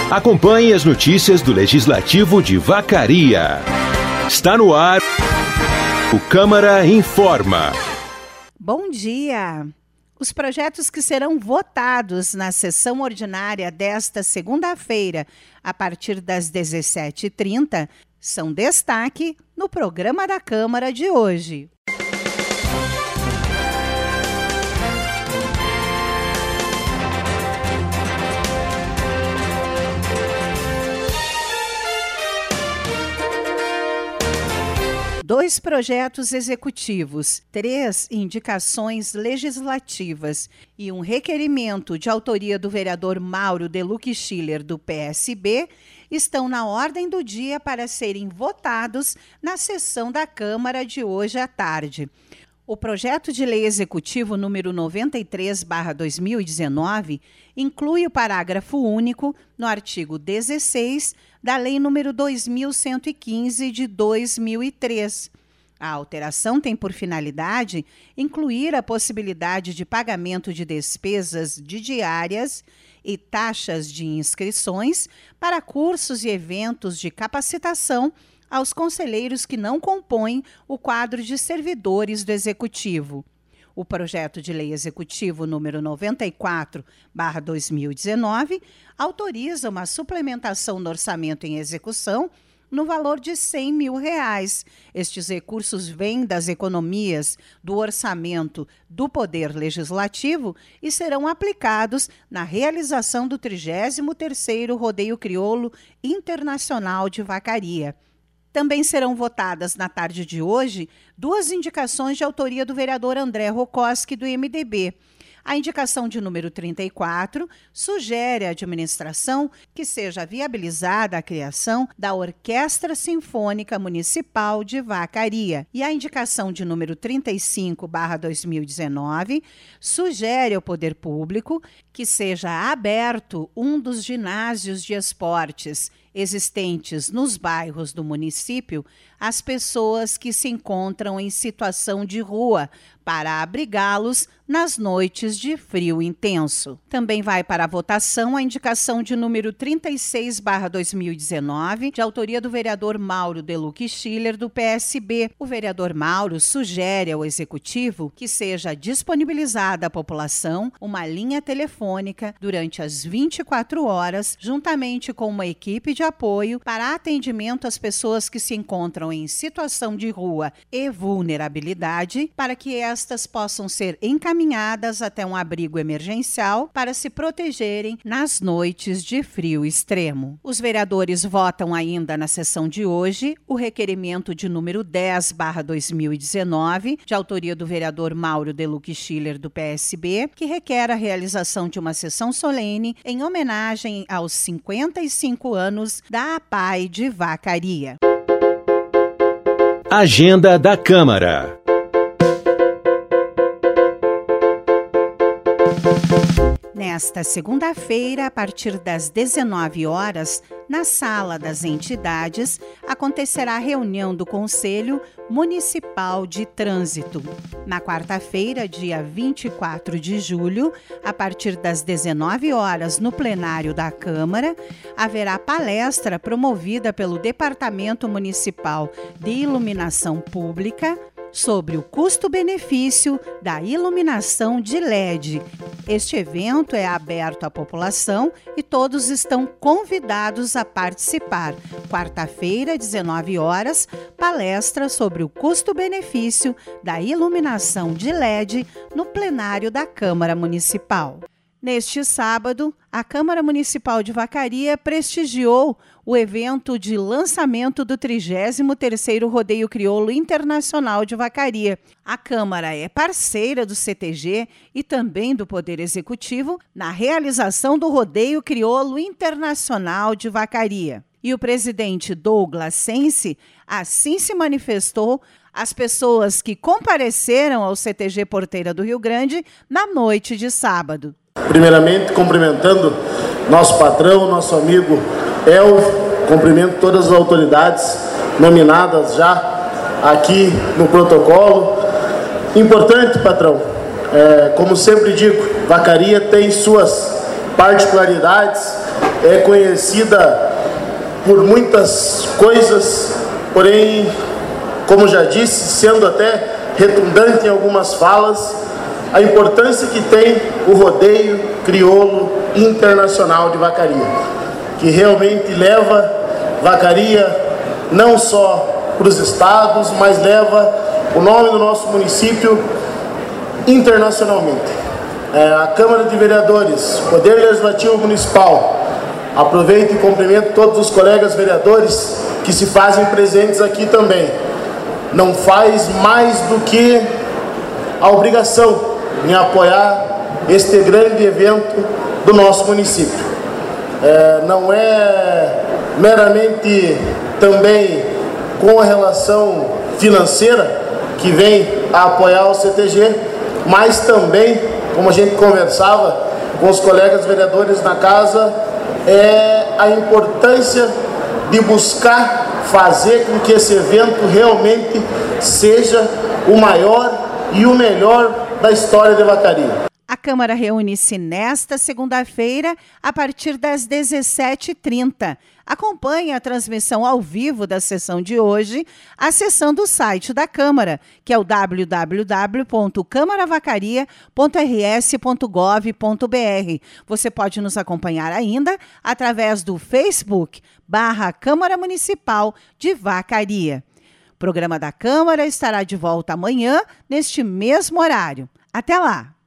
Acompanhe as notícias do Legislativo de Vacaria. Está no ar o Câmara Informa. Bom dia! Os projetos que serão votados na sessão ordinária desta segunda-feira, a partir das 17h30, são destaque no programa da Câmara de hoje. Dois projetos executivos, 3 indicações legislativas e um requerimento de autoria do vereador Mauro Deluque Schiller, do PSB, estão na ordem do dia para serem votados na sessão da Câmara de hoje à tarde. O projeto de lei executivo número 93/2019 inclui o parágrafo único no artigo 16 da Lei número 2115 de 2003. A alteração tem por finalidade incluir a possibilidade de pagamento de despesas de diárias e taxas de inscrições para cursos e eventos de capacitação aos conselheiros que não compõem o quadro de servidores do Executivo. O projeto de lei executivo número 94/2019 autoriza uma suplementação no orçamento em execução no valor de R$100 mil. Estes recursos vêm das economias do orçamento do Poder Legislativo e serão aplicados na realização do 33º Rodeio Crioulo Internacional de Vacaria. Também serão votadas na tarde de hoje 2 indicações de autoria do vereador André Rokoski, do MDB. A indicação de número 34 sugere à administração que seja viabilizada a criação da Orquestra Sinfônica Municipal de Vacaria. E a indicação de número 35/2019 sugere ao Poder Público que seja aberto um dos ginásios de esportes existentes nos bairros do município às pessoas que se encontram em situação de rua, para abrigá-los nas noites de frio intenso. Também vai para a votação a indicação de número 36/2019, de autoria do vereador Mauro Deluque Schiller, do PSB. O vereador Mauro sugere ao Executivo que seja disponibilizada à população uma linha telefônica durante as 24 horas, juntamente com uma equipe de apoio para atendimento às pessoas que se encontram em situação de rua e vulnerabilidade, para que estas possam ser encaminhadas até um abrigo emergencial para se protegerem nas noites de frio extremo. Os vereadores votam ainda na sessão de hoje o requerimento de número 10/2019, de autoria do vereador Mauro Deluque Schiller, do PSB, que requer a realização de uma sessão solene em homenagem aos 55 anos da APAI de Vacaria. Agenda da Câmara. Nesta segunda-feira, a partir das 19 horas, na Sala das Entidades, acontecerá a reunião do Conselho Municipal de Trânsito. Na quarta-feira, dia 24 de julho, a partir das 19 horas, no plenário da Câmara, haverá palestra promovida pelo Departamento Municipal de Iluminação Pública sobre o custo-benefício da iluminação de LED. Este evento é aberto à população e todos estão convidados a participar. Quarta-feira, 19 horas, palestra sobre o custo-benefício da iluminação de LED no plenário da Câmara Municipal. Neste sábado, a Câmara Municipal de Vacaria prestigiou o evento de lançamento do 33º Rodeio Crioulo Internacional de Vacaria. A Câmara é parceira do CTG e também do Poder Executivo na realização do Rodeio Crioulo Internacional de Vacaria. E o presidente Douglas Sense assim se manifestou às pessoas que compareceram ao CTG Porteira do Rio Grande na noite de sábado. Primeiramente, cumprimentando nosso patrão, nosso amigo Elvio, cumprimento todas as autoridades nominadas já aqui no protocolo. Importante, patrão, como sempre digo, Vacaria tem suas particularidades é conhecida por muitas coisas, porém, como já disse, sendo até redundante em algumas falas, a importância que tem o rodeio crioulo internacional de Vacaria, que realmente leva Vacaria não só para os estados, mas leva o nome do nosso município internacionalmente. A Câmara de Vereadores, Poder Legislativo Municipal, aproveito e cumprimento todos os colegas vereadores que se fazem presentes aqui também. Não faz mais do que a obrigação em apoiar este grande evento do nosso município. Não é meramente também com a relação financeira que vem a apoiar o CTG, mas também, como a gente conversava com os colegas vereadores na casa, é a importância de buscar fazer com que esse evento realmente seja o maior e o melhor da história de Vacaria. A Câmara reúne-se nesta segunda-feira a partir das 17h30. Acompanhe a transmissão ao vivo da sessão de hoje acessando o site da Câmara, que é o www.câmaravacaria.rs.gov.br. Você pode nos acompanhar ainda através do Facebook /Câmara Municipal de Vacaria. O programa da Câmara estará de volta amanhã, neste mesmo horário. Até lá!